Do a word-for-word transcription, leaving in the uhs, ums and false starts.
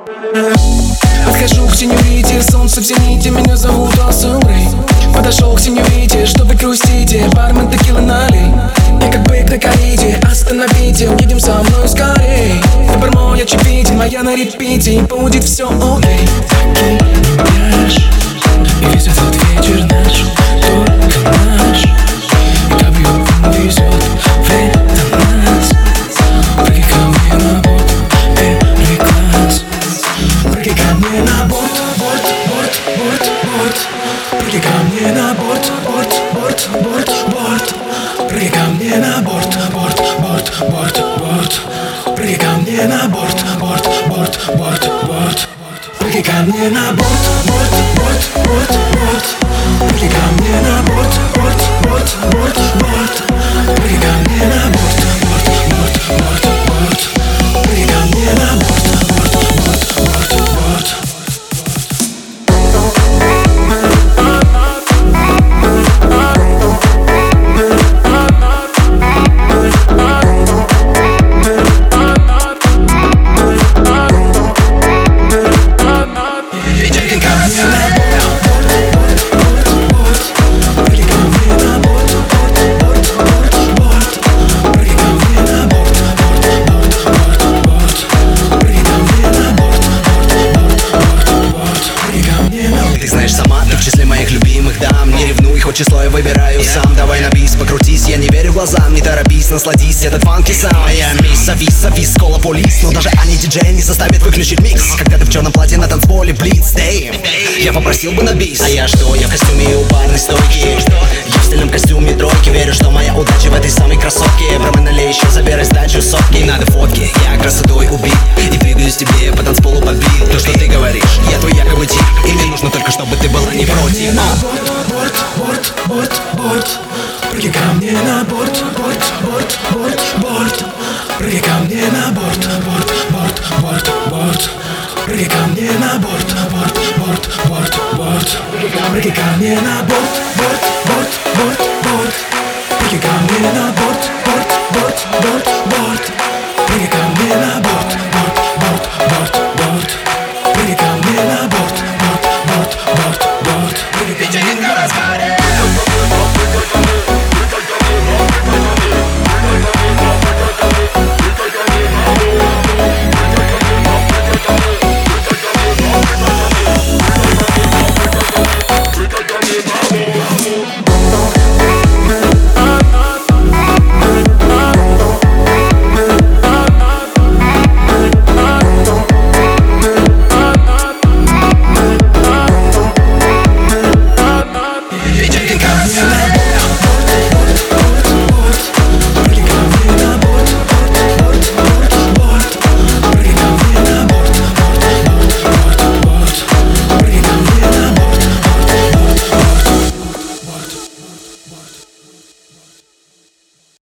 Подхожу к сеньорите, солнце в зените, меня зовут Асум Рэй. Подошел к сеньорите, что вы грустите, бармен текилы налей. Я как бык на кориде, остановите, уедем со мной скорей. Выбор мой очевиден, моя на репите, и будет все окей. Покинешь, и весь этот вечер наш, только наш. Кабью он везет, время нас. Прыгай ко мне на борт, первый класс. Прыгай ко мне на борт, борт, борт, борт, борт. Прыгай ко мне на борт, борт, борт, борт, борт. Прыгай ко мне на борт, борт, борт, борт, борт. Прыгай ко мне на борт, борт, борт, борт, борт. Прыгай ко мне на борт, борт, борт, борт, борт. Прыгай ко мне на борт, борт, борт, борт, борт. Прыгай ко мне на борт, борт, борт, борт, борт. Прыгай ко мне на борт, борт, борт, борт, борт. Число я выбираю сам, давай на бис, покрутись. Я не верю глазам, не торопись, насладись. Этот фанки сам, моя мисс, завис, завис, кола полис. Но даже они диджей не заставит выключить микс. Когда ты в черном платье на танцполе, блиц, дэйм. Я попросил бы на бис. А я что, я в костюме и у барной стойки. Я в стильном костюме тройки. Верю, что моя удача в этой самой красотке. Промы налей еще, забирай сдачу сотки. Надо фотки, я красотой убит. И двигаюсь тебе по танцполу под бит. То, что ты говоришь, я твой якобы тип. И мне нужно только, чтобы ты была не против. Борт, борт, борт, борт. Прыгай ко мне на борт, борт, борт, борт, борт. Прыгай ко мне на борт, борт, борт, борт, борт. Прыгай ко мне на борт, борт, борт, борт, борт. Прыгай ко мне на борт, борт.